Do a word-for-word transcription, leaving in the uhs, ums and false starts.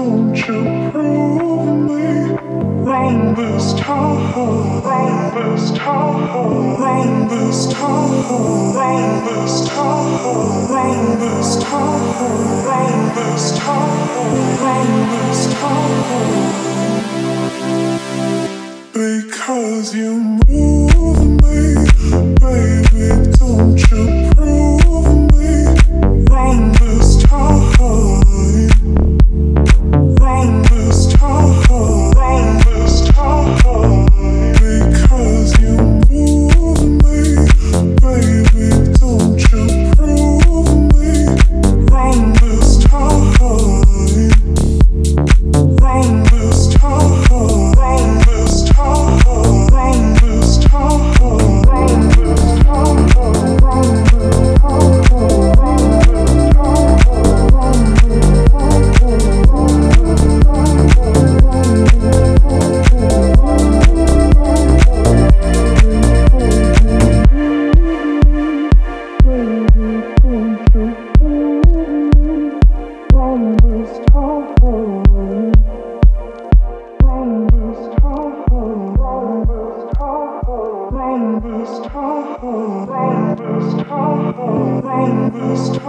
don't you prove me wrong this time, wrong this time, wrong this time, wrong this time, wrong this time, wrong this time, wrong this time. Because you move me, baby, don't you prove me wrong this time, wrong this time, wrong this time. Because you move me, baby, don't you prove me wrong this time, wrong this time, wrong this time, wrong this time, wrong this time, wrong this time,